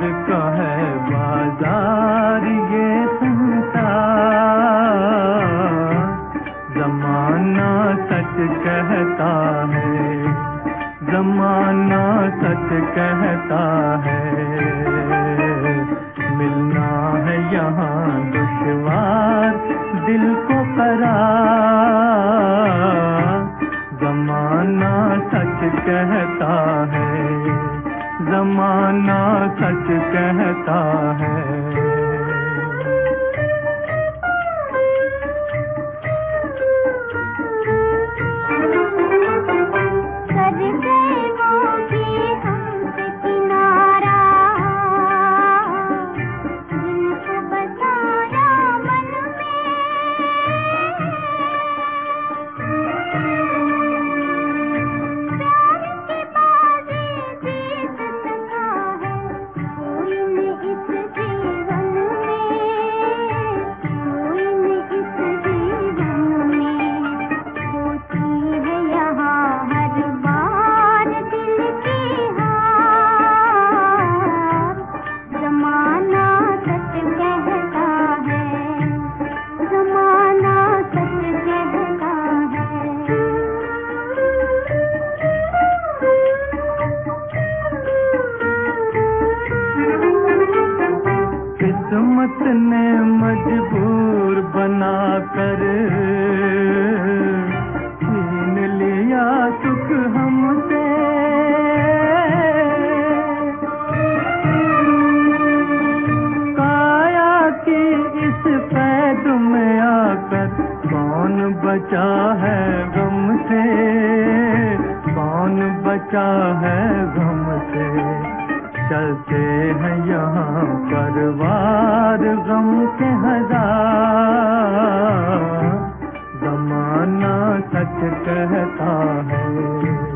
का है बाजार ये संसार, जमाना सच कहता है, जमाना सच कहता है। मिलना है यहाँ दुश्वार दिल को करार, जमाना सच कहता है, जमाना सच कहता है। किस्मत ने मजबूर बनाकर छीन लिया सुख हमसे, काया की इस पैद में आकर कौन बचा है गम से, कौन बचा है गम से। चलते हैं यहाँ परवार गम के हजार, जमाना सच कहता है।